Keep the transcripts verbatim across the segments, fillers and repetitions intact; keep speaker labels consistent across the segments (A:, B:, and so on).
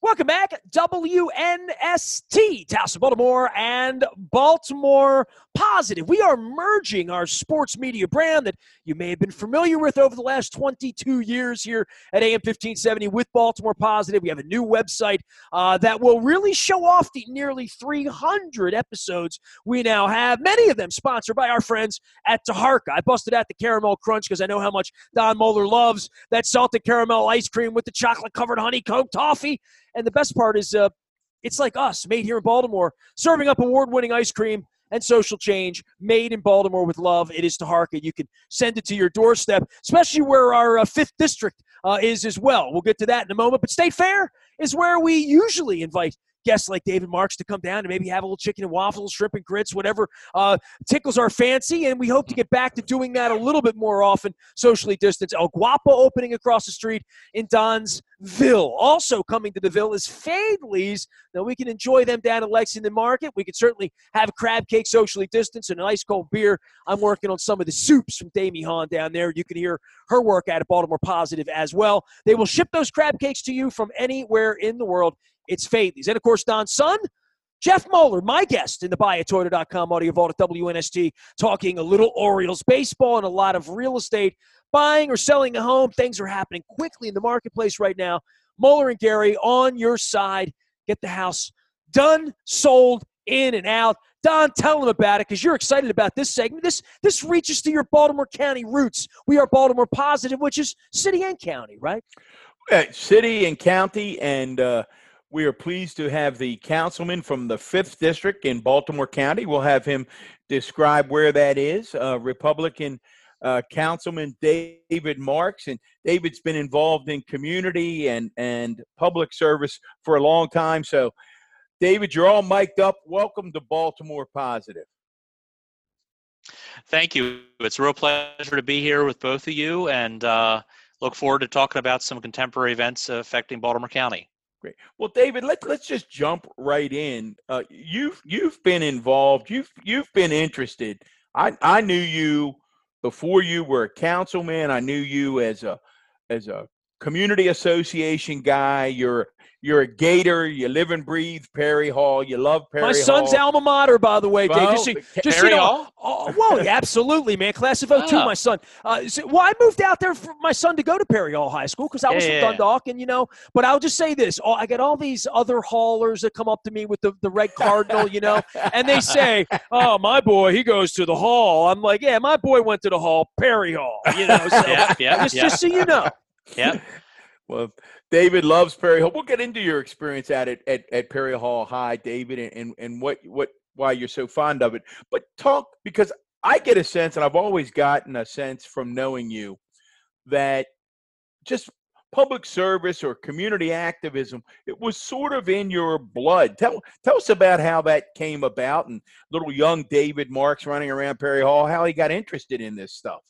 A: Welcome back, W N S T, Towson, Baltimore, and Baltimore Positive. We are merging our sports media brand that you may have been familiar with over the last twenty-two years here at A M fifteen seventy with Baltimore Positive. We have a new website uh, that will really show off the nearly three hundred episodes we now have, many of them sponsored by our friends at Taharka. I busted out the Caramel Crunch because I know how much Don Moeller loves that salted caramel ice cream with the chocolate-covered honeycomb toffee. And the best part is uh, it's like us, made here in Baltimore, serving up award-winning ice cream and social change, made in Baltimore with love. It is Taharka. You can send it to your doorstep, especially where our uh, fifth District uh, is as well. We'll get to that in a moment. But State Fair is where we usually invite guests like David Marks to come down and maybe have a little chicken and waffles, shrimp and grits, whatever uh, tickles our fancy. And we hope to get back to doing that a little bit more often, socially distanced. El Guapo opening across the street in Donsville. Also coming to the Ville is Fadley's. Now, we can enjoy them down at Lexington Market. We can certainly have crab cake socially distanced and an ice cold beer. I'm working on some of the soups from Damie Hahn down there. You can hear her work at Baltimore Positive as well. They will ship those crab cakes to you from anywhere in the world. It's Fadley's. And, of course, Don's son, Jeff Moeller, my guest in the buy a toyota dot com audio vault at W N S T, talking a little Orioles baseball and a lot of real estate, buying or selling a home. Things are happening quickly in the marketplace right now. Moeller and Gary on your side. Get the house done, sold, in and out. Don, tell them about it because you're excited about this segment. This this reaches to your Baltimore County roots. We are Baltimore Positive, which is city and county, right?
B: Uh, city and county, and uh, we are pleased to have the councilman from the fifth District in Baltimore County. We'll have him describe where that is, uh, Republican uh, Councilman David Marks. And David's been involved in community and, and public service for a long time. So, David, you're all mic'd up. Welcome to Baltimore Positive.
C: Thank you. It's a real pleasure to be here with both of you, and uh, look forward to talking about some contemporary events affecting Baltimore County.
B: Great. Well, David, let's let's just jump right in. Uh, you've you've been involved. You've you've been interested. I I knew you before you were a councilman. I knew you as a as a community association guy. You're you're a Gator. You live and breathe Perry Hall. You love Perry Hall.
A: My son's
B: Hall.
A: alma mater, by the way, Dave.
B: Well,
A: just so, just
C: Perry
A: you know,
C: Hall?
A: oh, well, yeah, absolutely, man. Class of oh two,
C: Oh.
A: my son. Uh, so, well, I moved out there for my son to go to Perry Hall High School because I was
C: Yeah,
A: from
C: yeah.
A: Dundalk, and you know. But I'll just say this: oh, I got all these other haulers that come up to me with the, the red cardinal, you know, and they say, "Oh, my boy, he goes to the Hall." I'm like, "Yeah, my boy went to the Hall, Perry Hall." You know, so
C: Yeah, yeah,
A: just,
C: yeah.
A: just so you know.
C: Yep.
B: Well, David loves Perry Hall. We'll get into your experience at it at, at Perry Hall High, David, and, and and what what why you're so fond of it. But talk, because I get a sense, and I've always gotten a sense from knowing you, that just public service or community activism, it was sort of in your blood. Tell tell us about how that came about, and little young David Marks running around Perry Hall, how he got interested in this stuff.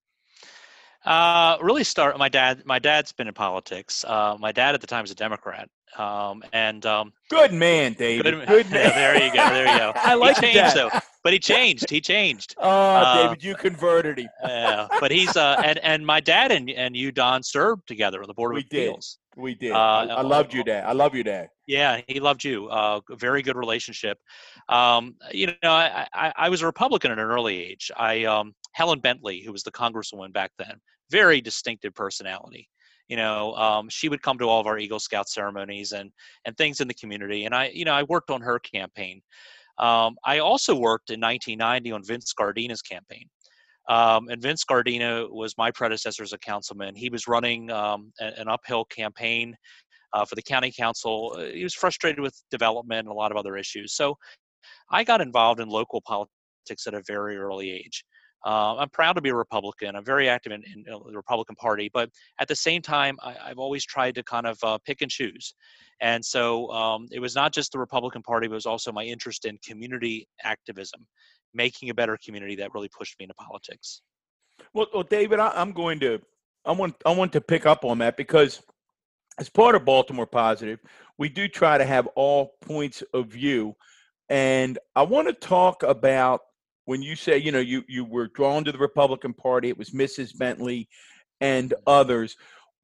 C: Uh, really start. My dad. My dad's been in politics. Uh, my dad at the time was a Democrat. Um, and um,
B: Good man, David.
C: good,
B: Good man.
C: there you go. There you go.
A: I like
C: he
A: that.
C: changed though, but he changed. He changed.
B: Oh,
C: Uh,
B: David, you converted him.
C: Yeah, but he's uh, and and my dad and and you, Don, served together on the Board of
B: We did.
C: Appeals.
B: We did.
C: Uh,
B: I, I loved you, Dad. I love you, Dad.
C: Yeah, he loved you. Uh, very good relationship. Um, you know, I, I, I was a Republican at an early age. I um, Helen Bentley, who was the congresswoman back then, very distinctive personality. You know, um, she would come to all of our Eagle Scout ceremonies and and things in the community. And I, you know, I worked on her campaign. Um, I also worked in nineteen ninety on Vince Gardina's campaign. Um, and Vince Gardina was my predecessor as a councilman. He was running um, a, an uphill campaign uh, for the county council. He was frustrated with development and a lot of other issues. So I got involved in local politics at a very early age. Uh, I'm proud to be a Republican. I'm very active in, in the Republican Party, but at the same time, I, I've always tried to kind of uh, pick and choose. And so um, it was not just the Republican Party, but it was also my interest in community activism, making a better community that really pushed me into politics.
B: Well, well David, I, I'm going to, I want, I want to pick up on that because as part of Baltimore Positive, we do try to have all points of view. And I want to talk about when you say, you know, you, you were drawn to the Republican Party, it was Missus Bentley and others.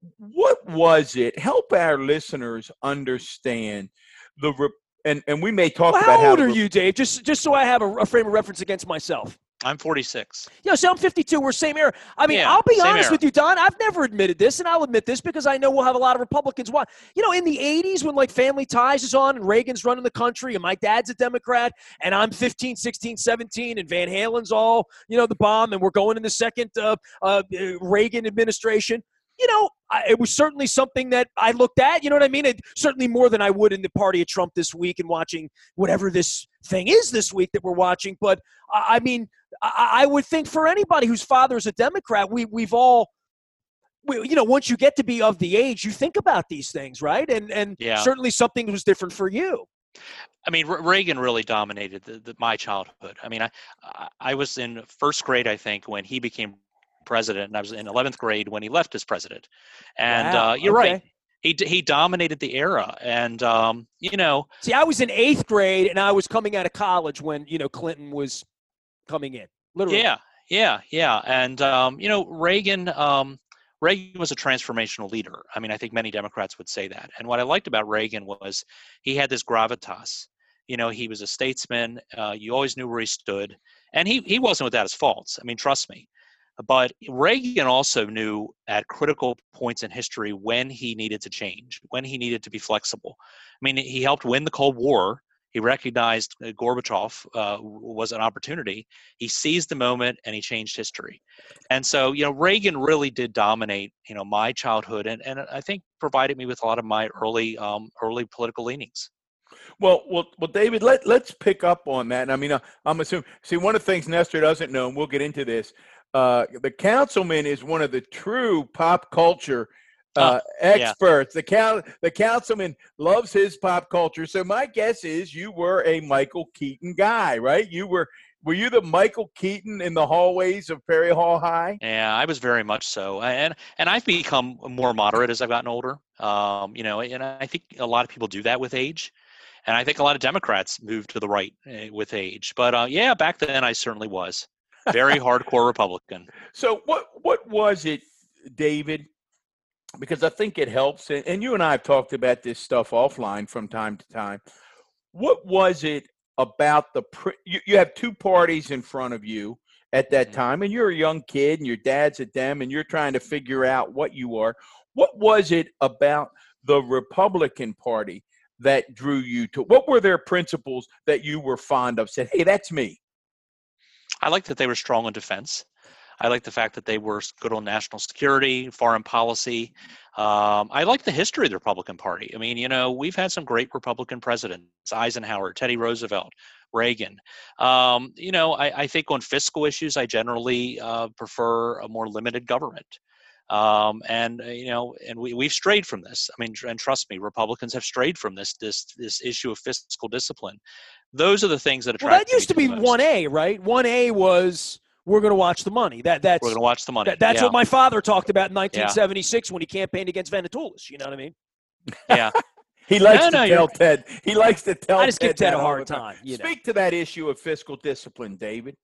B: what was it? Help our listeners understand the re- and and we may talk
A: Well,
B: about
A: how
B: how
A: old
B: the
A: are
B: re-
A: you, Dave? Just just so I have a, a frame of reference against myself.
C: I'm forty-six.
A: Yeah, so I'm fifty-two. We're same era. I mean,
C: Yeah,
A: I'll be
C: same
A: honest
C: era.
A: with you, Don. I've never admitted this, and I'll admit this because I know we'll have a lot of Republicans watch. You know, in the eighties when, like, Family Ties is on and Reagan's running the country and my dad's a Democrat and I'm fifteen, sixteen, seventeen and Van Halen's all, you know, the bomb and we're going in the second uh, uh, Reagan administration, you know, I, it was certainly something that I looked at. You know what I mean? It, certainly more than I would in the party of Trump this week and watching whatever this thing is this week that we're watching. But, I, I mean – I would think for anybody whose father is a Democrat, we, we've all, we, you know, once you get to be of the age, you think about these things, right? And and
C: Yeah.
A: certainly something was different for you.
C: I mean, Re- Reagan really dominated the, the, my childhood. I mean, I I- I was in first grade, I think, when he became president, and I was in eleventh grade when he left as president. And
A: Wow,
C: uh, you're
A: okay.
C: right. He d- he dominated the era, and um, you know,
A: See, I was in eighth grade, and I was coming out of college when, you know, Clinton was coming in, literally.
C: yeah, yeah, yeah. And um, you know, Reagan um, Reagan was a transformational leader. I mean, I think many Democrats would say that. And what I liked about Reagan was he had this gravitas. You know, he was a statesman. Uh, you always knew where he stood, and he he wasn't without his faults. I mean, trust me. But Reagan also knew at critical points in history when he needed to change, when he needed to be flexible. I mean, he helped win the Cold War. He recognized uh, Gorbachev uh, was an opportunity. He seized the moment and he changed history. And so, you know, Reagan really did dominate, you know, my childhood, and, and I think provided me with a lot of my early um, early political leanings.
B: Well, well, well, David, let, let's pick up on that. And I mean, uh, I'm assuming, see, one of the things Nestor doesn't know, and we'll get into this, uh, the councilman is one of the true pop culture uh,
C: Oh, yeah.
B: experts. The coun- the councilman loves his pop culture. So my guess is you were a Michael Keaton guy, right? You were, were you the Michael Keaton in the hallways of Perry Hall High?
C: Yeah, I was very much so, and and I've become more moderate as I've gotten older. Um, you know, and I think a lot of people do that with age, and I think a lot of Democrats move to the right uh, with age. But uh, yeah, back then I certainly was very hardcore Republican.
B: So what what was it, David? Because I think it helps, and, and you and I have talked about this stuff offline from time to time. What was it about the pre- you, you have two parties in front of you at that time, and you're a young kid, and your dad's at them, and you're trying to figure out what you are. What was it about the Republican Party that drew you to? What were their principles that you were fond of? Said, hey, that's me.
C: I like that they were strong on defense. I like the fact that they were good on national security, foreign policy. Um, I like the history of the Republican Party. I mean, you know, we've had some great Republican presidents: Eisenhower, Teddy Roosevelt, Reagan. Um, you know, I, I think on fiscal issues, I generally uh, prefer a more limited government. Um, and uh, you know, and we we've strayed from this. I mean, and trust me, Republicans have strayed from this this this issue of fiscal discipline. Those are the things that attract.
A: Well, that used to
C: me
A: be
C: the most.
A: one A, right? one A was we're going to watch the money. That that's
C: We're going to watch the money.
A: that, that's
C: yeah.
A: what my father talked about in nineteen seventy-six when he campaigned against Venetoulis. You know what I mean?
C: Yeah.
B: He likes
C: No,
B: to
C: no,
B: tell
C: you're-
B: Ted. He likes to tell
A: I just
B: Ted
A: give Ted
B: that
A: a
B: all
A: hard
B: the
A: time. You know?
B: Speak to that issue of fiscal discipline, David.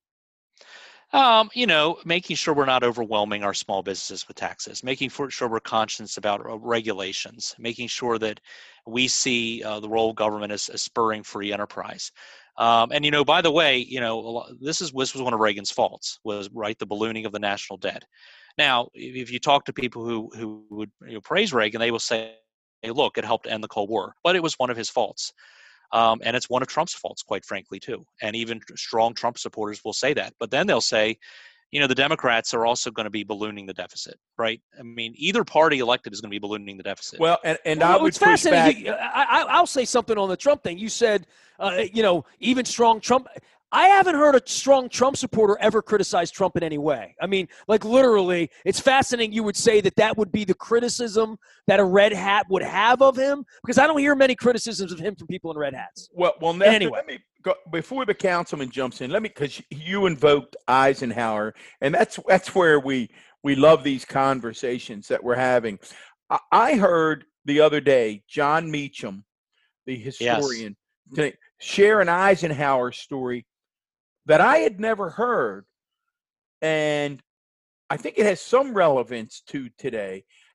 C: Um, you know, making sure we're not overwhelming our small businesses with taxes, making for, sure we're conscious about uh, regulations, making sure that we see uh, the role of government as, as spurring free enterprise. Um, and, you know, by the way, you know, a lot, this is this was one of Reagan's faults, was, right, the ballooning of the national debt. Now, if, if you talk to people who, who would you know, praise Reagan, they will say, hey, look, it helped end the Cold War, but it was one of his faults. Um, and it's one of Trump's faults, quite frankly, too. And even strong Trump supporters will say that. But then they'll say, you know, the Democrats are also going to be ballooning the deficit, right? I mean, either party elected is going to be ballooning the deficit.
B: Well, and, and
A: Well,
B: I would
A: it's
B: push back.
A: fascinating. You, I, I, I'll say something on the Trump thing. You said, uh, you know, even strong Trump. I haven't heard a strong Trump supporter ever criticize Trump in any way. I mean, like literally, it's fascinating you would say that that would be the criticism that a red hat would have of him, because I don't hear many criticisms of him from people in red hats.
B: Well, well, Nestor,
A: Anyway.
B: let me go, before the councilman jumps in. Let me, because you invoked Eisenhower, and that's that's where we we love these conversations that we're having. I, I heard the other day John Meacham, the historian, yes. share an Eisenhower story that I had never heard, and I think it has some relevance to today.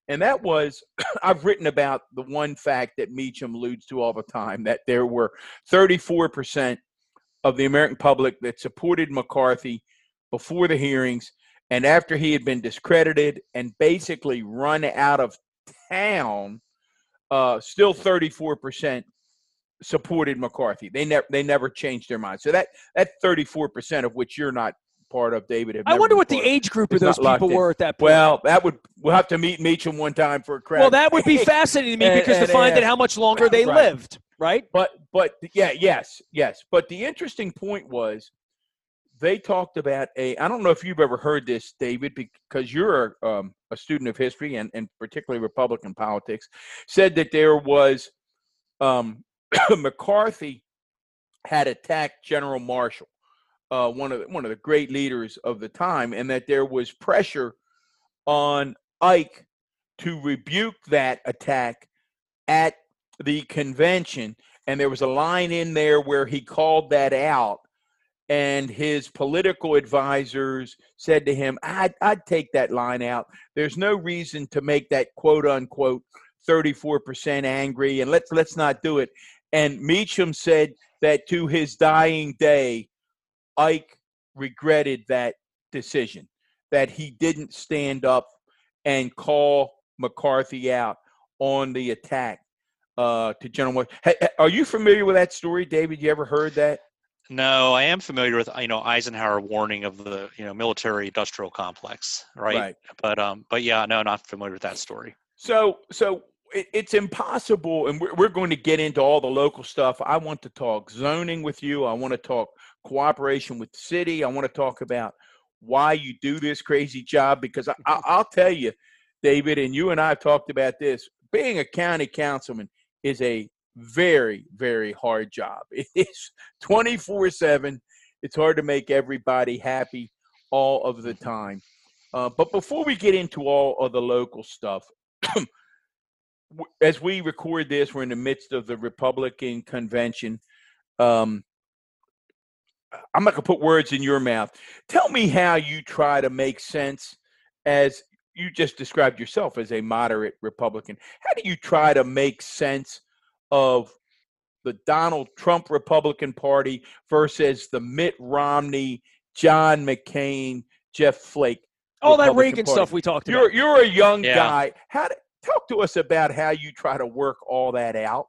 B: And that was, I've written about the one fact that Meacham alludes to all the time, that there were thirty-four percent of the American public that supported McCarthy before the hearings, and after he had been discredited and basically run out of town, uh, still thirty-four percent supported McCarthy. They never they never changed their mind. So that that thirty-four percent of which you're not part of, David. Have
A: I
B: never
A: wonder
B: been
A: what the
B: part of.
A: age group of
B: It's
A: those
B: not locked
A: people
B: in.
A: were at that point.
B: Well, that would we'll have to meet Meacham one time for a crack.
A: Well, that would be fascinating to me
B: And-
A: because to
B: and
A: find out
B: ask-
A: how much longer they
B: Right.
A: lived, right?
B: But but yeah, yes, yes. But the interesting point was they talked about a. I don't know if you've ever heard this, David, because you're a, um, a student of history and, and particularly Republican politics. Said that there was um, McCarthy had attacked General Marshall, uh, one of the, one of the great leaders of the time, and that there was pressure on Ike to rebuke that attack at the convention, and there was a line in there where he called that out, and his political advisors said to him, I'd, I'd take that line out. There's no reason to make that quote unquote thirty-four percent angry, and let's let's not do it. And Meacham said that to his dying day, Ike regretted that decision, that he didn't stand up and call McCarthy out on the attack uh, to General Marshall. Hey, are you familiar with that story, David? You ever heard that?
C: No, I am familiar with, you know, Eisenhower warning of the, you know, military industrial complex, right?
B: Right.
C: But um, but yeah, no, not familiar with that story.
B: So, so it, it's impossible, and we're, we're going to get into all the local stuff. I want to talk zoning with you. I want to talk cooperation with the city. I want to talk about why you do this crazy job, because I, I, I'll tell you, David, and you and I have talked about this. Being a county councilman is a very, very hard job. It's twenty-four seven. It's hard to make everybody happy all of the time. Uh, but before we get into all of the local stuff, as we record this, we're in the midst of the Republican convention. Um, I'm not going to put words in your mouth. Tell me how you try to make sense, as you just described yourself as a moderate Republican. How do you try to make sense of the Donald Trump Republican Party versus the Mitt Romney, John McCain, Jeff Flake
A: All that
B: Republican
A: Reagan
B: Party?
A: stuff we talked
B: You're
A: about.
B: you're a young
C: Yeah.
B: guy. How to, talk to us about how you try to work all that out.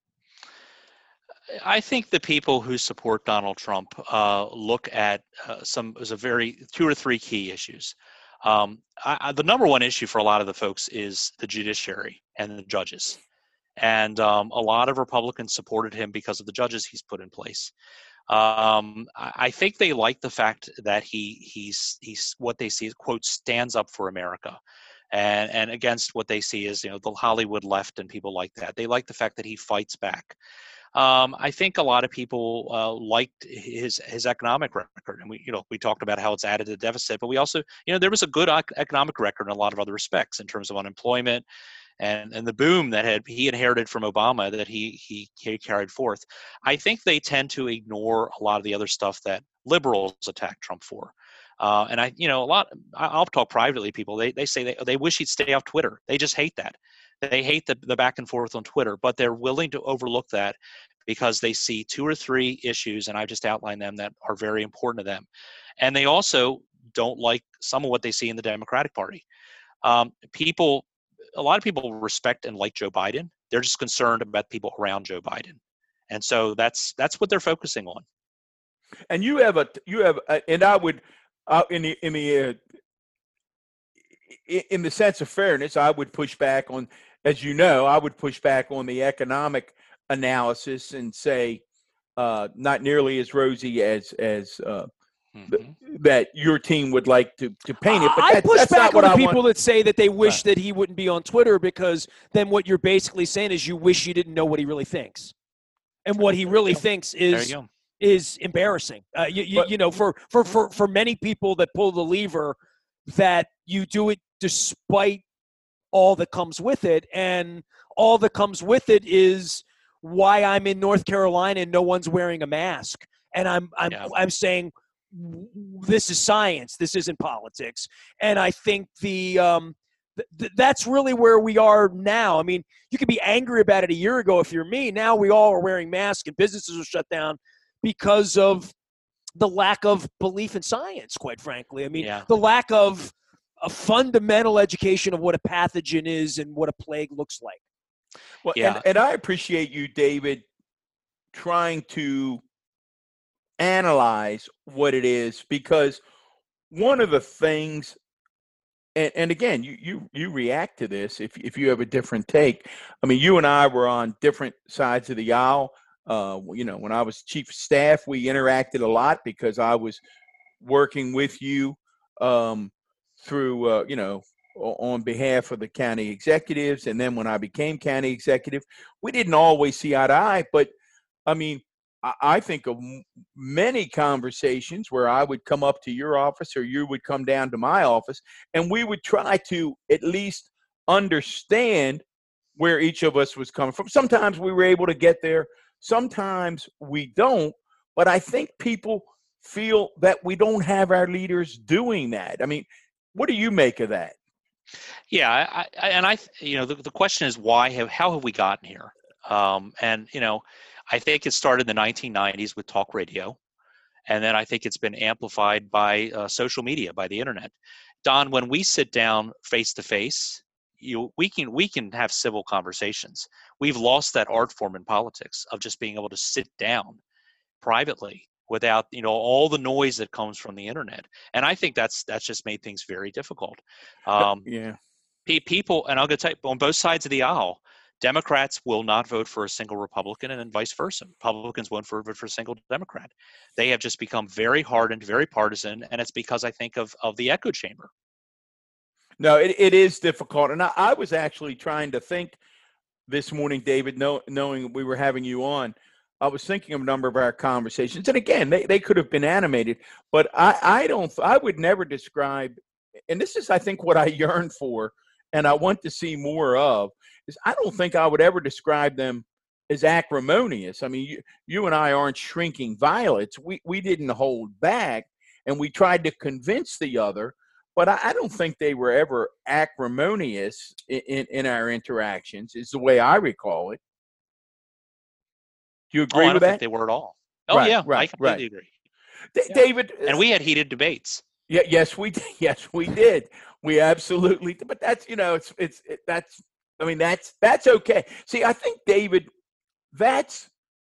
C: I think the people who support Donald Trump uh, look at uh, some as a very two or three key issues. Um, I, I, the number one issue for a lot of the folks is the judiciary and the judges, and um, a lot of Republicans supported him because of the judges he's put in place. Um, I, I think they like the fact that he he's he's what they see as, quote, stands up for America. And, and against what they see as, you know, the Hollywood left and people like that. They like the fact that he fights back. Um, I think a lot of people uh, liked his his economic record, and we you know we talked about how it's added to the deficit, but we also, you know, there was a good economic record in a lot of other respects in terms of unemployment and and the boom that had he inherited from Obama that he he, he carried forth. I think they tend to ignore a lot of the other stuff that liberals attack Trump for. Uh, and I, you know, a lot, I'll talk privately, people, they, they say they, they wish he'd stay off Twitter. They just hate that. They hate the, the back and forth on Twitter, but they're willing to overlook that because they see two or three issues, and I just outlined them, that are very important to them. And they also don't like some of what they see in the Democratic Party. Um, people, a lot of people respect and like Joe Biden. They're just concerned about people around Joe Biden. And so that's, that's what they're focusing on.
B: And you have a, you have, a, and I would, Uh, in the in the uh, in the sense of fairness, I would push back on, as you know, I would push back on the economic analysis and say uh, not nearly as rosy as as uh, mm-hmm. th- that your team would like to, to paint it. But
A: I
B: that,
A: push
B: that's
A: back
B: not what
A: on the
B: I
A: people
B: want.
A: that say that they wish
B: Right.
A: that he wouldn't be on Twitter, because then what you're basically saying is you wish you didn't know what he really thinks, and what he really thinks is.
C: There you go.
A: is embarrassing. Uh, you, you,
B: But,
A: you know, for, for, for, for many people that pull the lever, that you do it despite all that comes with it. And all that comes with it is why I'm in North Carolina and no one's wearing a mask. And I'm, I'm,
C: Yeah.
A: I'm saying this is science. This isn't politics. And I think the, um, th- th- that's really where we are now. I mean, you could be angry about it a year ago if you're me. Now we all are wearing masks and businesses are shut down because of the lack of belief in science, quite frankly. I mean,
C: Yeah.
A: the lack of a fundamental education of what a pathogen is and what a plague looks like.
B: Well,
C: Yeah.
B: and, and I appreciate you, David, trying to analyze what it is, because one of the things, and, and again, you, you you react to this if if you have a different take. I mean, you and I were on different sides of the aisle. Uh, you know, when I was chief of staff, we interacted a lot because I was working with you um, through, uh, you know, on behalf of the county executives. And then when I became county executive, we didn't always see eye to eye. But, I mean, I, I think of m- many conversations where I would come up to your office or you would come down to my office, and we would try to at least understand where each of us was coming from. Sometimes we were able to get there. Sometimes we don't. But I think people feel that we don't have our leaders doing that. I mean, what do you make of that?
C: Yeah, I, I, and I, you know, the, the question is why have how have we gotten here? Um, and you know, I think it started in the nineteen nineties with talk radio, and then I think it's been amplified by uh, social media, by the internet. Don, when we sit down face to face, you we can we can have civil conversations. We've lost that art form in politics of just being able to sit down privately without, you know, all the noise that comes from the internet. And I think that's that's just made things very difficult. Um,
B: Yeah.
C: pe- people, and I'll go tell you, on both sides of the aisle, Democrats will not vote for a single Republican, and then vice versa. Republicans won't vote for a single Democrat. They have just become very hardened, very partisan, and it's because I think of of the echo chamber.
B: No, it, it is difficult. And I, I was actually trying to think this morning, David, know, knowing we were having you on. I was thinking of a number of our conversations. And again, they, they could have been animated, but I, I don't, I would never describe, and this is, I think, what I yearn for and I want to see more of, is I don't think I would ever describe them as acrimonious. I mean, you, you and I aren't shrinking violets. We, we didn't hold back, and we tried to convince the other, but I, I don't think they were ever acrimonious in, in, in our interactions, is the way I recall it. Do you agree
C: Oh, I
B: with
C: don't think
B: that?
C: they were at all. Oh,
B: Right,
C: yeah, I
B: right,
C: completely
B: right.
C: agree.
B: D-
C: Yeah.
B: David,
C: And we had heated debates.
B: yeah, yes, we did. Yes, we did. We absolutely did. But that's, you know, it's, it's, it, that's, I mean, that's, that's okay. See, I think, David, that's,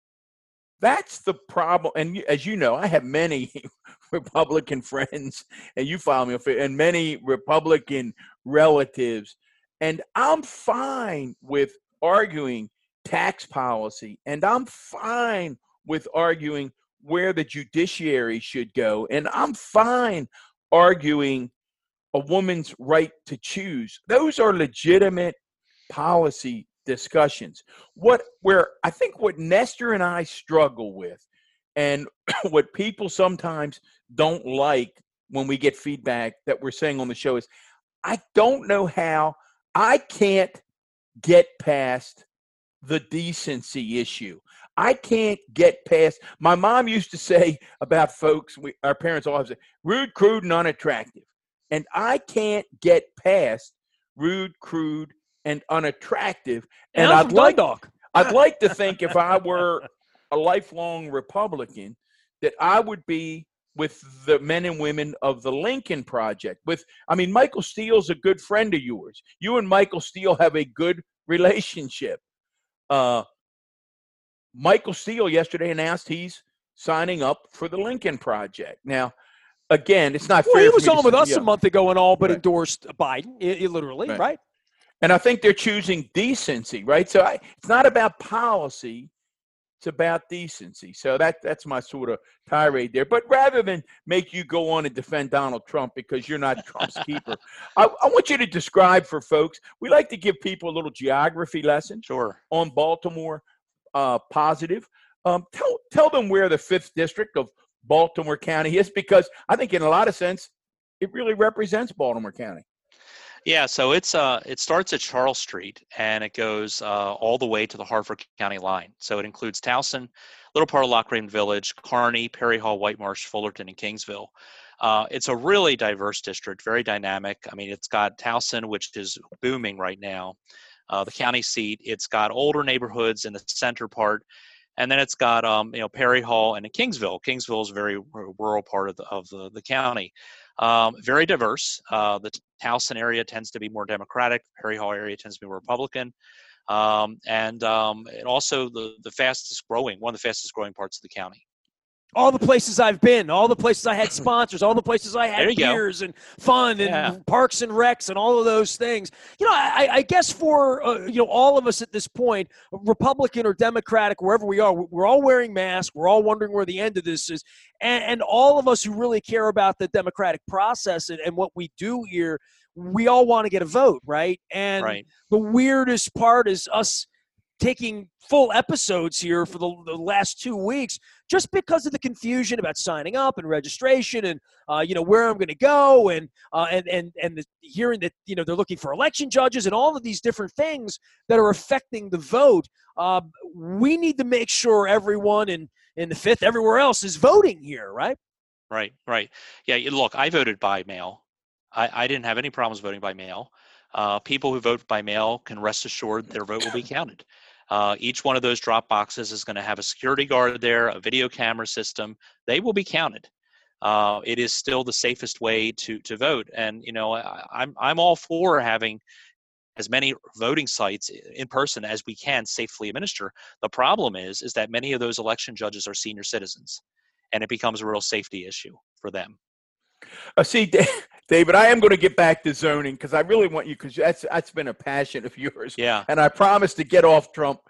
B: that's the problem. And you- as you know, I have many Republican friends, and you follow me, and many Republican relatives. And I'm fine with arguing tax policy, and I'm fine with arguing where the judiciary should go, and I'm fine arguing a woman's right to choose. Those are legitimate policy discussions. What where I think what Nestor and I struggle with, and what people sometimes don't like when we get feedback that we're saying on the show, is I don't know how I can't get past the decency issue. I can't get past. My mom used to say about folks, we, our parents always say, rude, crude, and unattractive. And I can't get past rude, crude, and unattractive.
A: And,
B: And
A: I'm
B: I'd
A: from
B: like,
A: Dundalk.
B: I'd like to think if I were a lifelong Republican, that I would be with the men and women of the Lincoln Project. With, I mean, Michael Steele's a good friend of yours. You and Michael Steele have a good relationship. Uh, Michael Steele yesterday announced he's signing up for the Lincoln Project. Now, again, it's not
A: Well,
B: fair.
A: he
B: for
A: was
B: me to
A: on with
B: say-
A: us
B: yeah.
A: a month ago and all but
B: Right.
A: endorsed Biden, i- i- literally,
B: Right.
A: right?
B: And I think they're choosing decency, right? So I, it's not about policy. It's about decency. So that that's my sort of tirade there. But rather than make you go on and defend Donald Trump because you're not Trump's keeper, I, I want you to describe for folks. We like to give people a little geography lesson
C: Sure.
B: on Baltimore uh, Positive. Um, tell tell them where the fifth district of Baltimore County is, because I think in a lot of sense it really represents Baltimore County.
C: Yeah, so it's uh it starts at Charles Street and it goes uh, all the way to the Harford County line. So it includes Towson, little part of Loch Raven Village, Kearney, Perry Hall, White Marsh, Fullerton, and Kingsville. Uh, it's a really diverse district, very dynamic. I mean, it's got Towson, which is booming right now, uh, the county seat. It's got older neighborhoods in the center part, and then it's got um, you know Perry Hall and Kingsville. Kingsville is a very rural part of the of the, the county. Um, very diverse. Uh, the Towson area tends to be more Democratic. Perry Hall area tends to be more Republican. Um, and um, and also the the fastest growing, one of the fastest growing parts of the county.
A: All the places I've been, all the places I had sponsors, all the places I had beers go. and fun and
C: yeah.
A: parks and recs and all of those things. You know, I, I guess for, uh, you know, all of us at this point, Republican or Democratic, wherever we are, we're all wearing masks. We're all wondering where the end of this is. And, and all of us who really care about the democratic process and, and what we do here, we all want to get a vote, right? And
C: right.
A: the weirdest part is us taking full episodes here for the, the last two weeks just because of the confusion about signing up and registration and, uh, you know, where I'm going to go and, uh, and, and, and the, hearing that, you know, they're looking for election judges and all of these different things that are affecting the vote. Uh, we need to make sure everyone in, in the fifth, everywhere else is voting here, right?
C: Right, right. Yeah, look, I voted by mail. I, I didn't have any problems voting by mail. Uh, people who vote by mail can rest assured their vote will be counted. Uh, each one of those drop boxes is going to have a security guard there, a video camera system. They will be counted. Uh, it is still the safest way to to vote. And, you know, I, I'm I'm all for having as many voting sites in person as we can safely administer. The problem is, is that many of those election judges are senior citizens, and it becomes a real safety issue for them.
B: Uh, see, David, I am going to get back to zoning because I really want you, because that's that's been a passion of yours.
C: Yeah.
B: And I promised to get off Trump.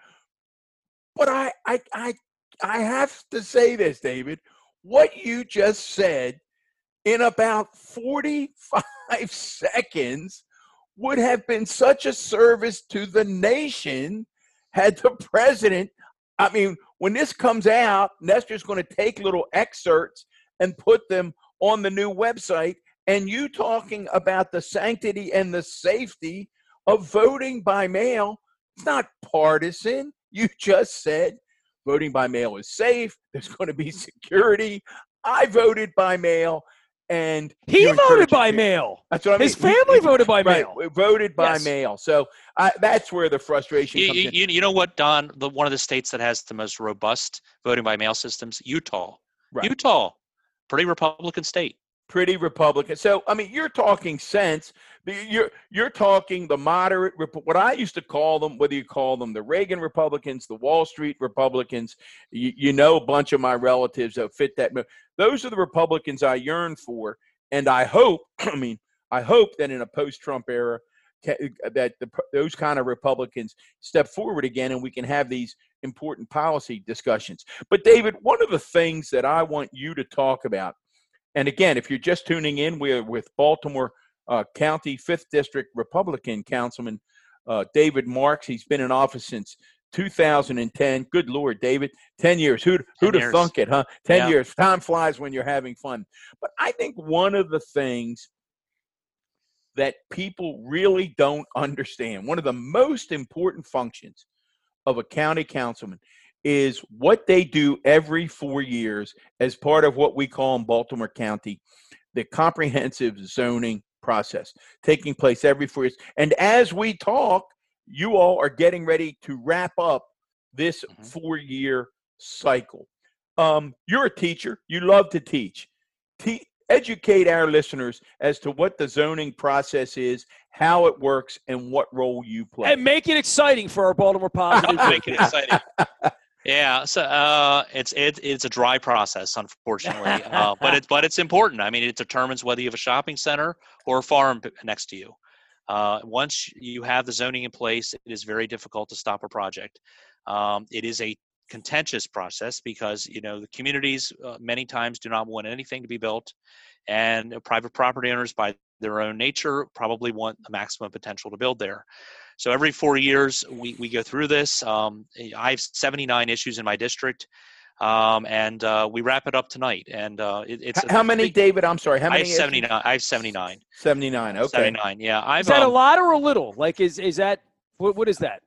B: But I, I, I, I have to say this, David. What you just said in about forty-five seconds would have been such a service to the nation had the president. I mean, when this comes out, Nestor's going to take little excerpts and put them on the new website, and you talking about the sanctity and the safety of voting by mail. It's not partisan. You just said voting by mail is safe. There's going to be security. I voted by mail, and
A: he voted by mail.
B: That's what I mean.
A: His family
B: he,
A: voted by
B: right,
A: mail.
B: Voted by
A: yes.
B: mail. So I, that's where the frustration
C: you,
B: comes
C: you,
B: in.
C: You know what, Don? The, one of the states that has the most robust voting by mail systems, Utah.
B: Right.
C: Utah. Pretty Republican state.
B: Pretty Republican. So, I mean, you're talking sense. You're you're talking the moderate, what I used to call them, whether you call them the Reagan Republicans, the Wall Street Republicans, you, you know a bunch of my relatives that fit that. Those are the Republicans I yearn for. And I hope, I mean, I hope that in a post-Trump era, that the, those kind of Republicans step forward again and we can have these important policy discussions. But David, one of the things that I want you to talk about, and again, if you're just tuning in, we're with Baltimore uh, County fifth District Republican Councilman uh, David Marks. He's been in office since two thousand ten. Good Lord, David, ten years. Who'd, who'd have thunk it, huh? ten yeah. years. Time flies when you're having fun. But I think one of the things that people really don't understand, one of the most important functions of a county councilman is what they do every four years as part of what we call in Baltimore County, the comprehensive zoning process, taking place every four years. And as we talk, you all are getting ready to wrap up this mm-hmm. four-year cycle. Um, you're a teacher. You love to teach. Te- educate our listeners as to what the zoning process is, how it works, and what role you play.
A: And make it exciting for our Baltimore Positive.
C: Make it exciting. Yeah, so uh, it's it, it's a dry process, unfortunately, uh, but it's but it's important. I mean, it determines whether you have a shopping center or a farm next to you. Uh, once you have the zoning in place, it is very difficult to stop a project. Um, it is a contentious process because you know the communities uh, many times do not want anything to be built, and private property owners, by their own nature, probably want the maximum potential to build there. So every four years, we, we go through this. Um, I have seventy-nine issues in my district, um, and uh, we wrap it up tonight. And uh, it, it's
B: how many,
C: big,
B: David? I'm sorry. How many?
C: I have seventy-nine. I have seventy-nine.
B: seventy-nine. Okay.
C: seventy-nine. Yeah. I've,
A: is that
C: um,
A: a lot or a little? Like, is is that what? What is that?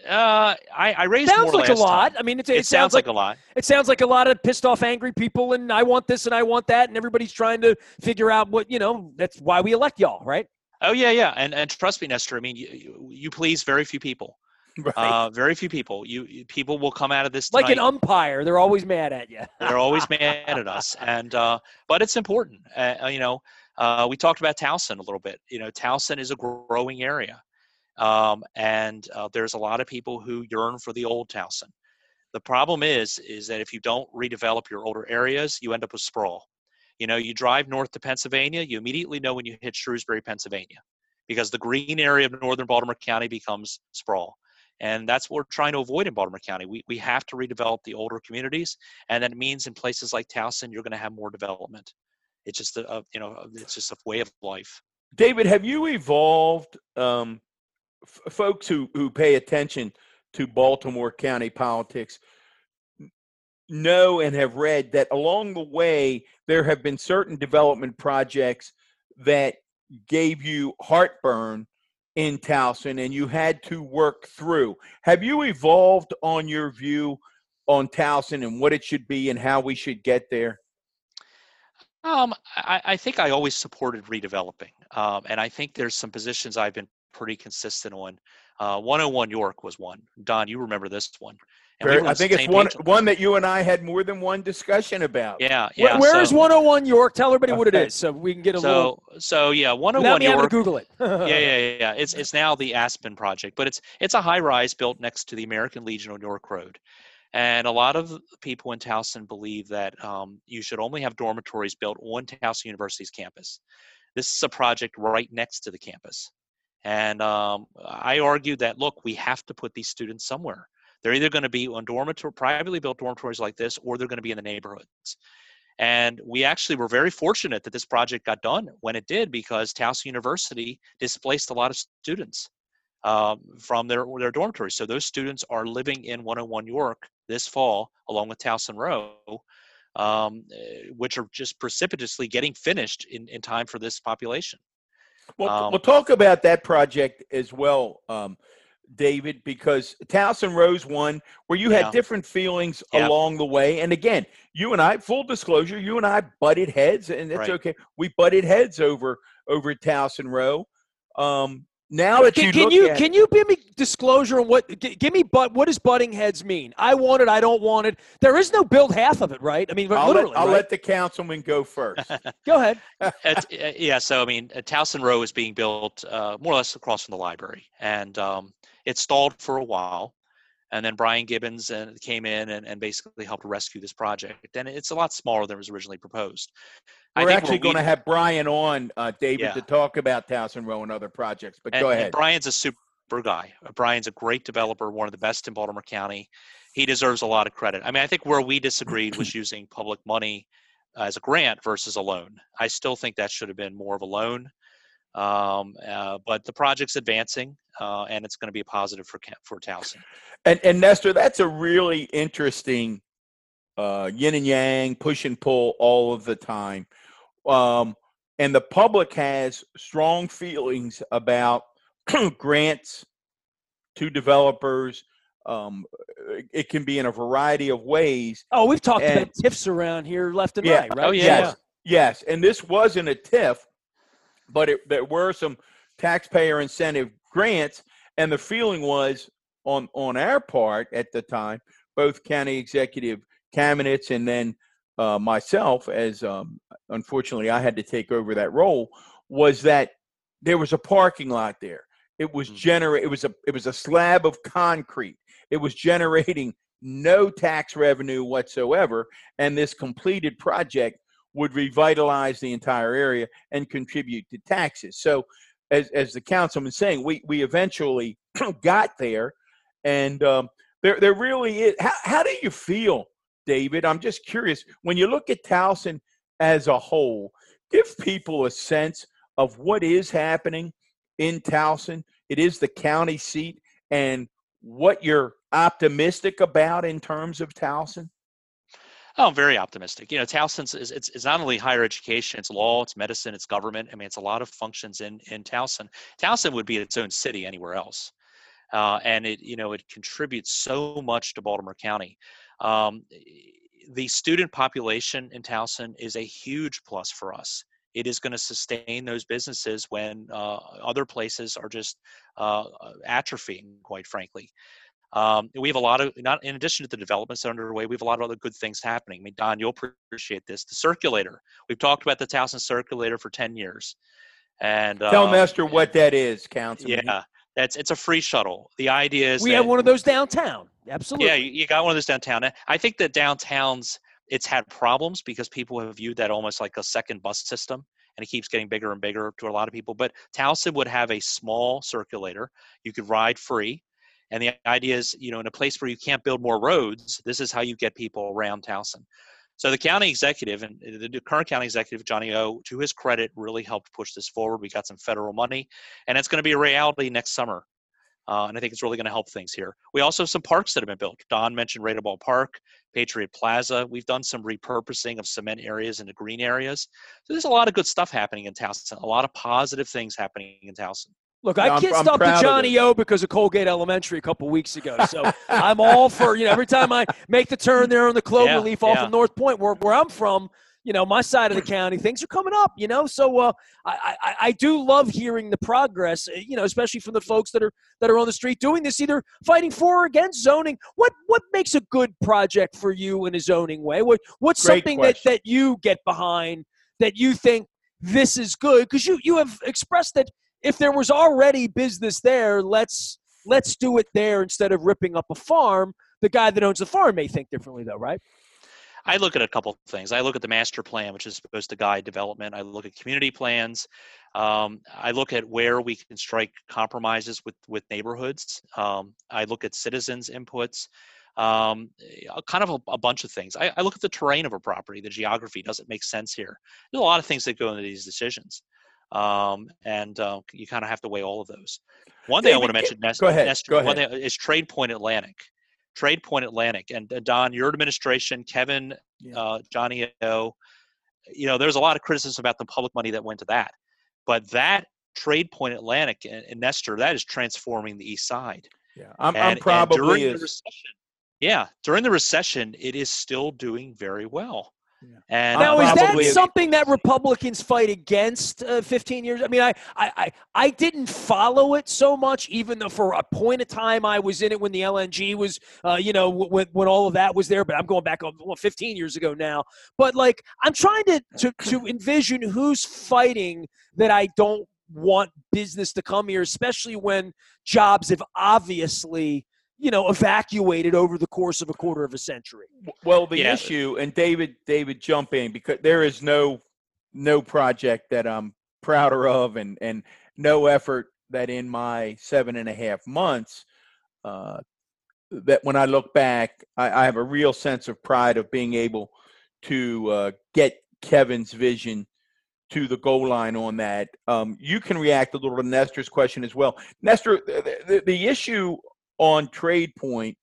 C: Uh, I, I raised
A: Sounds
C: more
A: like a
C: last
A: lot.
C: time.
A: I mean, it's,
C: It,
A: it,
C: sounds,
A: sounds like,
C: like a lot.
A: It sounds like a lot of pissed off, angry people, and I want this and I want that, and everybody's trying to figure out what, you know, that's why we elect y'all, right?
C: Oh yeah, yeah, and and trust me, Nestor. I mean, you, you, you please very few people.
B: Right.
C: Uh, very few people. You, you people will come out of this
A: Like
C: tonight.
A: an umpire, they're always mad at you.
C: They're always mad at us, and uh, but it's important. Uh, you know, uh, we talked about Towson a little bit. You know, Towson is a growing area, um, and uh, there's a lot of people who yearn for the old Towson. The problem is, is that if you don't redevelop your older areas, you end up with sprawl. You know, you drive north to Pennsylvania, you immediately know when you hit Shrewsbury, Pennsylvania, because the green area of northern Baltimore County becomes sprawl. And that's what we're trying to avoid in Baltimore County. We we have to redevelop the older communities, and that means in places like Towson, you're going to have more development. It's just a, a you know it's just a way of life.
B: David, have you evolved? Um, f- folks who who pay attention to Baltimore County politics know and have read that along the way there have been certain development projects that gave you heartburn in Towson and you had to work through. Have you evolved on your view on Towson and what it should be and how we should get there?
C: Um, I, I think I always supported redeveloping, um, and I think there's some positions I've been pretty consistent on. Uh, one oh one York was one. Don, you remember this one? And we
B: Very,
C: were on
B: I
C: the
B: think it's
C: same
B: one
C: page.
B: one that you and I had more than one discussion about.
C: Yeah,
A: Where,
C: yeah.
A: where
C: so,
A: is one oh one York? Tell everybody what it
B: Okay.
A: is so we can get a
C: so,
A: little.
C: so yeah, one oh
A: Without
C: one
A: me having to
C: York.
A: Google it.
C: Yeah, yeah, yeah, yeah. It's it's now the Aspen project, but it's it's a high rise built next to the American Legion on York Road. And a lot of people in Towson believe that um, you should only have dormitories built on Towson University's campus. This is a project right next to the campus. And um, I argue that, look, we have to put these students somewhere. They're either going to be on dormitory, privately built dormitories like this, or they're going to be in the neighborhoods. And we actually were very fortunate that this project got done when it did, because Towson University displaced a lot of students um, from their, their dormitories. So those students are living in one oh one York this fall, along with Towson Row, um, which are just precipitously getting finished in, in time for this population.
B: Well,
C: Um,
B: we'll talk about that project as well, um, David, because Towson Rose one, where you
C: Yeah.
B: had different feelings
C: Yeah.
B: along the way. And again, you and I, full disclosure, you and I butted heads, and it's
C: Right.
B: okay. We butted heads over over at Towson Row. Um, now that
A: Can,
B: you
A: can
B: look
A: you
B: at
A: can you give me disclosure on what? g- Give me, but what does butting heads mean? I want it. I don't want it. There is no build half of it, right? I mean,
B: I'll,
A: literally.
B: let, I'll
A: right?
B: let the councilman go first.
A: Go ahead.
C: It's, uh, yeah, so I mean, uh, Towson Row is being built uh, more or less across from the library, and um, it stalled for a while, and then Brian Gibbons uh, came in and, and basically helped rescue this project. And it's a lot smaller than was originally proposed. I
B: We're
C: think
B: actually
C: where
B: going to
C: we-
B: have Brian on, uh, David,
C: Yeah.
B: to talk about Towson Row and other projects. But
C: and,
B: go
C: and
B: ahead.
C: Brian's a super guy. Uh, Brian's a great developer, one of the best in Baltimore County. He deserves a lot of credit. I mean, I think where we disagreed was using public money as a grant versus a loan. I still think that should have been more of a loan. Um, uh, but the project's advancing, uh, and it's going to be a positive for Ca- for Towson.
B: And, and Nestor, that's a really interesting uh, yin and yang, push and pull all of the time. Um, and the public has strong feelings about grants to developers. Um, it can be in a variety of ways.
A: Oh, we've talked
B: And-
A: about tiffs around here left and
B: Yeah.
A: right, right?
C: Oh, yeah,
B: Yes, yes. And this wasn't a T I F, but it, there were some taxpayer incentive grants. And the feeling was on, on our part at the time, both county executive cabinets and then uh, myself, as um, unfortunately I had to take over that role, was that there was a parking lot there. It was
C: Mhm.
B: generate. It was a. It was a slab of concrete. It was generating no tax revenue whatsoever, and this completed project would revitalize the entire area and contribute to taxes. So, as as the councilman's saying, we we eventually got there, and um, there there really is. How how do you feel, David? I'm just curious. When you look at Towson as a whole, give people a sense of what is happening in Towson. It is the county seat, and what you're optimistic about in terms of Towson.
C: Oh, I'm very optimistic. You know, Towson is it's, it's not only higher education, it's law, it's medicine, it's government. I mean, it's a lot of functions in in Towson. Towson would be its own city anywhere else. uh, and it you know it contributes so much to Baltimore County. Um, the student population in Towson is a huge plus for us. It is going to sustain those businesses when uh, other places are just uh, atrophying, quite frankly. Um, we have a lot of, not in addition to the developments that are underway, we have a lot of other good things happening. I mean, Don, you'll appreciate this. The circulator. We've talked about the Towson circulator for ten years. And
B: Tell
C: um,
B: Nestor what that is, Councilman.
C: Yeah, that's it's a free shuttle. The idea is
A: we
C: that,
A: have one of those downtown. Absolutely.
C: Yeah, you, you got one of those downtown. I think that downtowns, it's had problems because people have viewed that almost like a second bus system, and it keeps getting bigger and bigger to a lot of people. But Towson would have a small circulator. You could ride free. And the idea is, you know, in a place where you can't build more roads, this is how you get people around Towson. So the county executive and the current county executive, Johnny O, to his credit, really helped push this forward. We got some federal money, and it's going to be a reality next summer. Uh, and I think it's really going to help things here. We also have some parks that have been built. Don mentioned Raider Ball Park, Patriot Plaza. We've done some repurposing of cement areas into green areas. So there's a lot of good stuff happening in Towson, a lot of positive things happening in Towson.
A: Look, I
B: I'm-
A: kissed
B: I'm
A: up to
B: proud of
A: Johnny
B: this.
A: O because of Colgate Elementary a couple weeks ago. So I'm all for, you know, every time I make the turn there on the Cloverleaf
C: Yeah,
A: off
C: yeah.
A: of North Point, where, where I'm from, you know, my side of the county, things are coming up, you know. So uh, I, I, I do love hearing the progress, you know, especially from the folks that are that are on the street doing this, either fighting for or against zoning. What what makes a good project for you in a zoning way? What What's
B: Great
A: something that,
B: question.
A: that you get behind that you think this is good? Because you, you have expressed that if there was already business there, let's let's do it there instead of ripping up a farm. The guy that owns the farm may think differently, though, right?
C: I look at a couple of things. I look at the master plan, which is supposed to guide development. I look at community plans. Um, I look at where we can strike compromises with, with neighborhoods. Um, I look at citizens' inputs, um, kind of a, a bunch of things. I, I look at the terrain of a property, the geography. Does it make sense here? There's a lot of things that go into these decisions. Um, and uh, you kind of have to weigh all of those. One thing I
B: David,
C: want to mention, Nest,
B: go ahead,
C: Nestor,
B: go
C: one
B: ahead.
C: thing is Trade Point Atlantic. Trade Point Atlantic. And uh, Don, your administration, Kevin,
A: Yeah.
C: uh, Johnny O, you know, there's a lot of criticism about the public money that went to that. But that Trade Point Atlantic and, and Nestor, that is transforming the East Side.
B: Yeah, I'm,
C: And,
B: I'm
C: and
B: probably
C: during
B: is.
C: the recession, yeah, during the recession, it is still doing very well.
B: Yeah.
C: And
A: Now,
B: I'm
A: is that
B: probably-
A: something that Republicans fight against uh, fifteen years? I mean, I, I, I, I didn't follow it so much, even though for a point of time I was in it when the L N G was, uh, you know, when, when all of that was there. But I'm going back well, fifteen years ago now. But, like, I'm trying to, to, to envision who's fighting that I don't want business to come here, especially when jobs have obviously – you know, evacuated over the course of a quarter of a century.
B: Well, the
C: Yeah.
B: issue, and David, David, jump in, because there is no no project that I'm prouder of, and and no effort that in my seven and a half months, uh, that when I look back, I, I have a real sense of pride of being able to uh, get Kevin's vision to the goal line on that. Um, you can react a little to Nestor's question as well. Nestor, the, the, the issue on Trade Point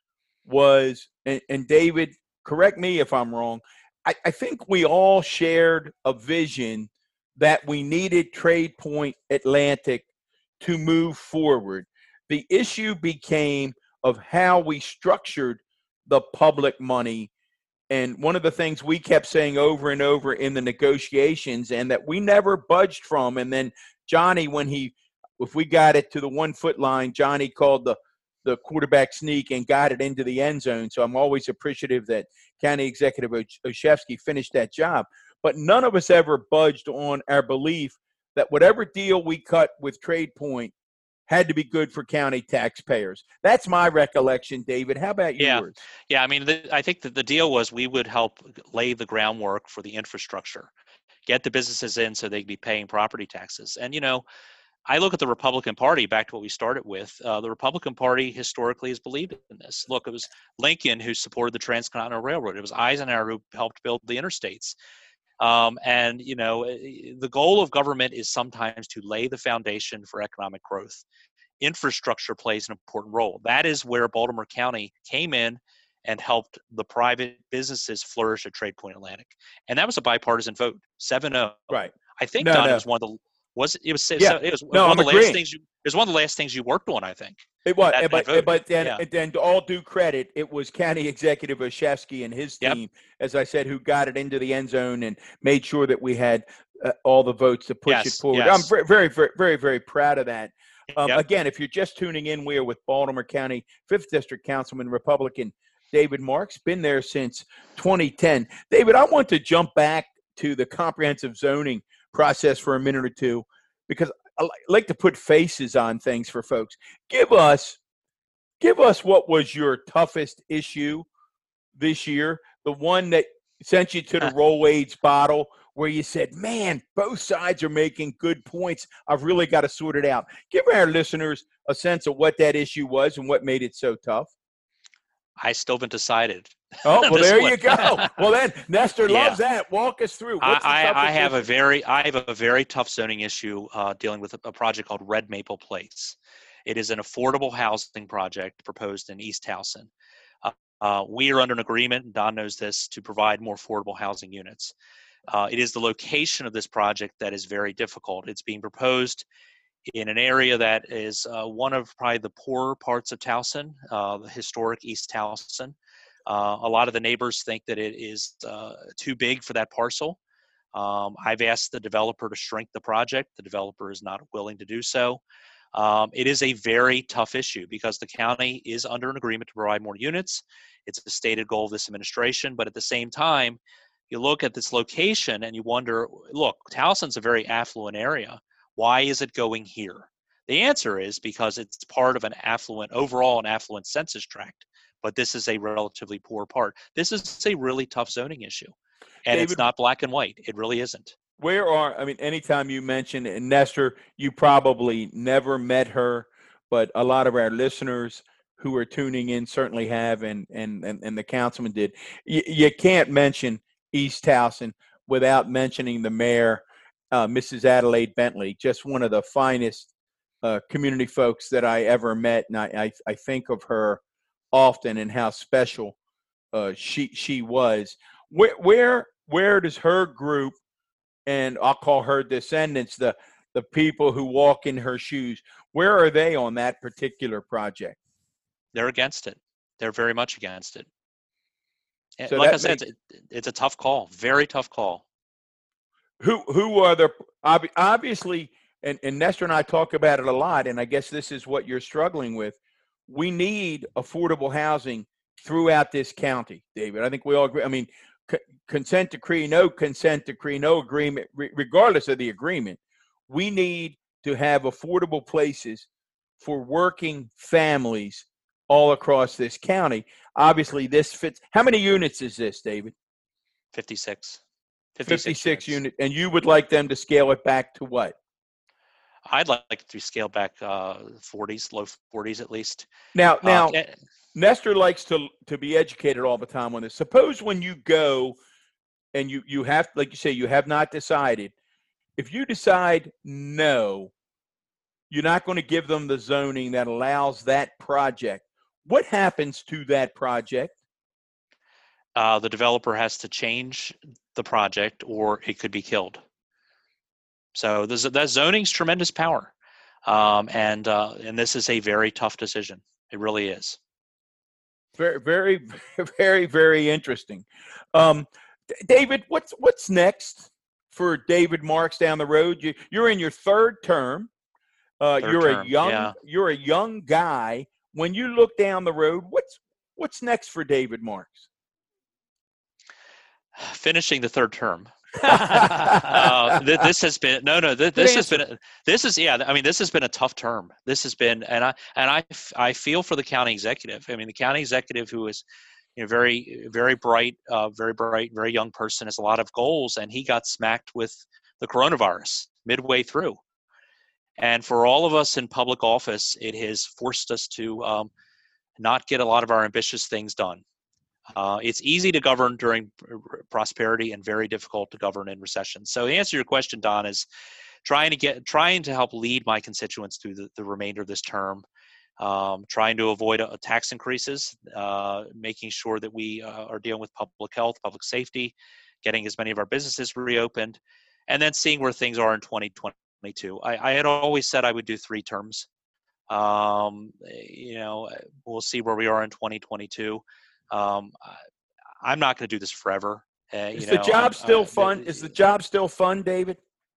B: was, and, and David, correct me if I'm wrong, I, I think we all shared a vision that we needed Trade Point Atlantic to move forward. The issue became of how we structured the public money. And one of the things we kept saying over and over in the negotiations, and that we never budged from, and then Johnny, when he, if we got it to the one foot line, Johnny called the the quarterback sneak and got it into the end zone. So I'm always appreciative that County Executive Olszewski finished that job. But none of us ever budged on our belief that whatever deal we cut with Trade Point had to be good for county taxpayers. That's my recollection, David. How about
C: Yeah.
B: yours?
C: Yeah, I mean, the, I think that the deal was we would help lay the groundwork for the infrastructure, get the businesses in so they'd be paying property taxes. And, you know, I look at the Republican Party, back to what we started with. Uh, the Republican Party historically has believed in this. Look, it was Lincoln who supported the Transcontinental Railroad. It was Eisenhower who helped build the interstates. Um, and, you know, the goal of government is sometimes to lay the foundation for economic growth. Infrastructure plays an important role. That is where Baltimore County came in and helped the private businesses flourish at Trade Point Atlantic. And that was a bipartisan vote, seven oh.
B: Right.
C: I think,
B: No,
C: Don,
B: no.
C: it was one of the was it was
B: Yeah.
C: it was
B: No,
C: one
B: I'm
C: of the
B: agreeing.
C: last things you was one of the last things you worked on, I think.
B: It was,
C: that,
B: but
C: that
B: but then
C: yeah.
B: then to all due credit, it was County Executive Oshevsky and his team,
C: Yep.
B: as I said, who got it into the end zone and made sure that we had uh, all the votes to push
C: yes,
B: it forward.
C: Yes.
B: I'm very, very, very, very, very proud of that. Um,
C: yep.
B: Again, if you're just tuning in, we are with Baltimore County fifth District Councilman Republican David Marks, been there since twenty ten. David, I want to jump back to the comprehensive zoning process for a minute or two, because I like to put faces on things for folks. Give us, give us what was your toughest issue this year, the one that sent you to the roll age bottle, where you said, man, both sides are making good points. I've really got to sort it out. Give our listeners a sense of what that issue was and what made it so tough.
C: I still haven't decided.
B: Oh, well, there
C: one.
B: you go. Well, then, Nestor
C: Yeah.
B: loves that. Walk us through. What's
C: I,
B: the
C: I, I have
B: issue?
C: a very, I have a very tough zoning issue uh, dealing with a, a project called Red Maple Place. It is an affordable housing project proposed in East Towson. Uh, uh, we are under an agreement, and Don knows this, to provide more affordable housing units. Uh, it is the location of this project that is very difficult. It's being proposed in an area that is uh, one of probably the poorer parts of Towson, uh, the historic East Towson. Uh, a lot of the neighbors think that it is uh, too big for that parcel. Um, I've asked the developer to shrink the project. The developer is not willing to do so. Um, it is a very tough issue because the county is under an agreement to provide more units. It's a stated goal of this administration, but at the same time, you look at this location and you wonder, look, Towson's a very affluent area. Why is it going here? The answer is because it's part of an affluent, overall an affluent census tract, but this is a relatively poor part. This is a really tough zoning issue, and
B: David,
C: it's not black and white. It really isn't.
B: Where are, I mean, anytime you mention, and Nestor, you probably never met her, but a lot of our listeners who are tuning in certainly have, and and and, and the councilman did. You, you can't mention East Towson without mentioning the mayor, uh, Missus Adelaide Bentley, just one of the finest uh, community folks that I ever met, and I, I, I think of her often and how special uh, she she was. Where where where does her group, and I'll call her descendants, the the people who walk in her shoes, where are they on that particular project?
C: They're against it. They're very much against it.
B: So
C: like I
B: that
C: said,
B: makes-
C: it's, it's a tough call, very tough call.
B: Who who are the ob- obviously, and, and Nestor and I talk about it a lot, and I guess this is what you're struggling with. We need affordable housing throughout this county, David. I think we all agree. I mean, c- consent decree, no consent decree, no agreement, re- regardless of the agreement, we need to have affordable places for working families all across this county. Obviously, this fits. How many units is this, David?
C: fifty-six.
B: fifty-six,
C: fifty-six units.
B: units. And you would like them to scale it back to what?
C: I'd like it to scale back uh, forties, low forties at least.
B: Now, now,
C: Uh,
B: Nestor likes to to be educated all the time on this. Suppose when you go and you you have, like you say, you have not decided. If you decide no, you're not going to give them the zoning that allows that project. What happens to that project?
C: uh, the developer has to change the project or it could be killed. So there's, that zoning's tremendous power. Um, and uh, and this is a very tough decision. It really is.
B: Very, very, very, very interesting. Um, David, what's what's next for David Marks down the road? You, you're in your third term. Uh,
C: Third
B: you're
C: term,
B: a young
C: yeah.
B: you're a young guy. When you look down the road, what's what's next for David Marks?
C: Finishing the third term. uh, th- this has been no, no. Th- this has been a, this is yeah. I mean, this has been a tough term. This has been, and I and I f- I feel for the county executive. I mean, the county executive who is, you know, very very bright, uh, very bright, very young person, has a lot of goals, and he got smacked with the coronavirus midway through. And for all of us in public office, it has forced us to um, not get a lot of our ambitious things done. Uh, it's easy to govern during prosperity and very difficult to govern in recession. So the answer to your question, Don, is trying to get, trying to help lead my constituents through the, the remainder of this term, um, trying to avoid uh, tax increases, uh, making sure that we uh, are dealing with public health, public safety, getting as many of our businesses reopened, and then seeing where things are in twenty twenty-two. I, I had always said I would do three terms. Um, you know, we'll see where we are in twenty twenty-two. Um, I, I'm not going to do this forever. Uh,
B: Is
C: you
B: the
C: know,
B: job
C: I'm,
B: still
C: I,
B: fun? Is the job still fun, David?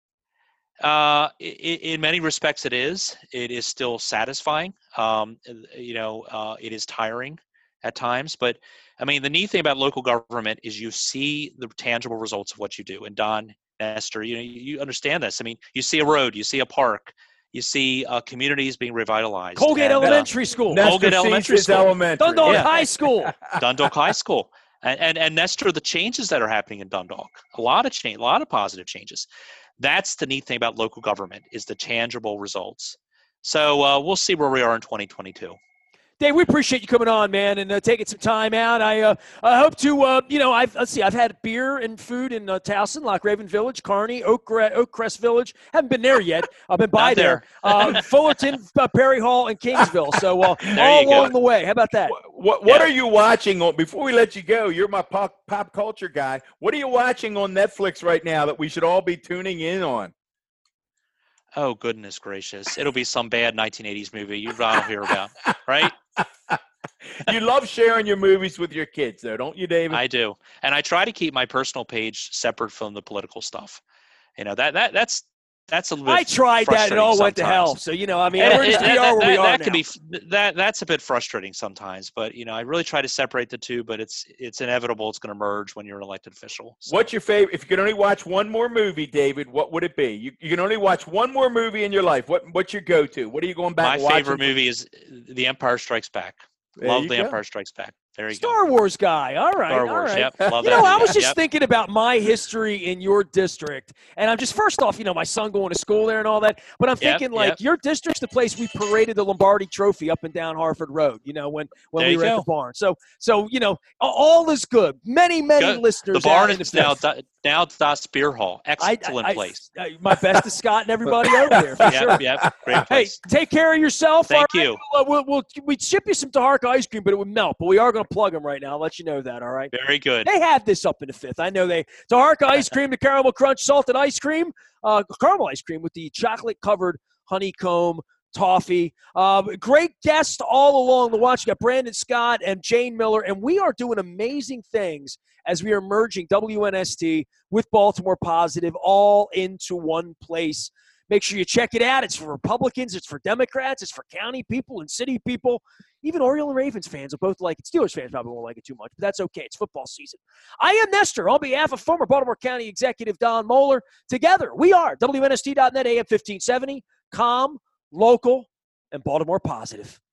C: Uh, in, in many respects, it is. It is still satisfying. Um, you know, uh, it is tiring at times, but I mean, the neat thing about local government is you see the tangible results of what you do. And Don, Nestor, you know, you, you understand this. I mean, you see a road, you see a park, you see uh, communities being revitalized.
A: Colgate
C: and,
A: Elementary
C: uh,
A: School.
B: Nestor
C: Colgate
B: sees
C: Elementary
B: his
C: School.
B: Elementary.
A: Dundalk
C: Yeah.
A: High School.
C: Dundalk High School. And, and and Nestor, the changes that are happening in Dundalk, a lot of change, a lot of positive changes. That's the neat thing about local government is the tangible results. So uh, we'll see where we are in twenty twenty-two.
A: Dave, we appreciate you coming on, man, and uh, taking some time out. I uh, I hope to, uh, you know, I've, let's see, I've had beer and food in uh, Towson, Loch Raven Village, Kearney, Oak, Oak Crest Village. Haven't been there yet. I've been by
C: Not
A: there.
C: there.
A: Uh, Fullerton, uh, Perry Hall, and Kingsville. So uh,
C: There
A: all
C: you go.
A: along the way. How about that?
B: What what, what
C: Yeah.
B: are you watching on? Before we let you go, you're my pop pop culture guy. What are you watching on Netflix right now that we should all be tuning in on?
C: Oh, goodness gracious. It'll be some bad nineteen eighties movie you don't hear about, right?
B: You love sharing your movies with your kids, though, don't you, David?
C: I do. And I try to keep my personal page separate from the political stuff. You know, that that that's that's a little bit
A: I tried that and it all went to hell.
C: sometimes.
A: So, you know, I mean,
C: And
A: we're
C: it-
A: just,
C: that-
A: we are
C: that-
A: where we
C: that-
A: are
C: that
A: now.
C: can be that that's a bit frustrating sometimes, but you know, I really try to separate the two, but it's it's inevitable it's going to merge when you're an elected official. So,
B: What's your favorite? If you could only watch one more movie, David, what would it be? You, you can only watch one more movie in your life. What What's your go-to? What are you going back
C: my
B: and watching?
C: favorite movie is The Empire Strikes Back.
B: There
C: Love
B: you
C: The
B: go.
C: Empire Strikes Back. There you go.
A: Star Wars guy. All right.
C: Star
A: all
C: Wars.
A: right.
C: Yep. Love
A: You
C: that
A: know, I
C: movie.
A: was just
C: Yep.
A: thinking about my history in your district, and I'm just first off, you know, my son going to school there and all that. But I'm
C: Yep,
A: thinking like
C: yep.
A: your district's the place we paraded the Lombardi Trophy up and down Harford Road. You know, when when
C: There
A: we
C: you
A: were at
C: go.
A: the barn. So so you know, a- all is good. Many many
C: Good.
A: listeners.
C: The barn
A: out in
C: is
A: the
C: now
A: fifth.
C: Da- now Das Beer Hall.
A: I-
C: Excellent
A: I- I-
C: place.
A: I- my best to Scott and everybody over there for
C: Yep,
A: sure.
C: yep. Great
A: Hey,
C: place.
A: take care of yourself.
C: Thank
A: all right?
C: you.
A: We'll, uh, we'll, we'll we'd ship you some Taharka ice cream, but it would melt. But we are going to plug them right now. I'll let you know that. All right.
C: Very good.
A: They have this up in the fifth. I know they. Taharka ice cream, the caramel crunch salted ice cream, uh, caramel ice cream with the chocolate covered honeycomb toffee. Uh, great guests all along the watch. You got Brandon Scott and Jane Miller, and we are doing amazing things as we are merging W N S T with Baltimore Positive all into one place. Make sure you check it out. It's for Republicans. It's for Democrats. It's for county people and city people. Even Oriole and Ravens fans will both like it. Steelers fans probably won't like it too much, but that's okay. It's football season. I am Nestor on behalf of former Baltimore County Executive Don Moeller. Together, we are W N S T dot net, A M fifteen seventy, calm, local, and Baltimore Positive.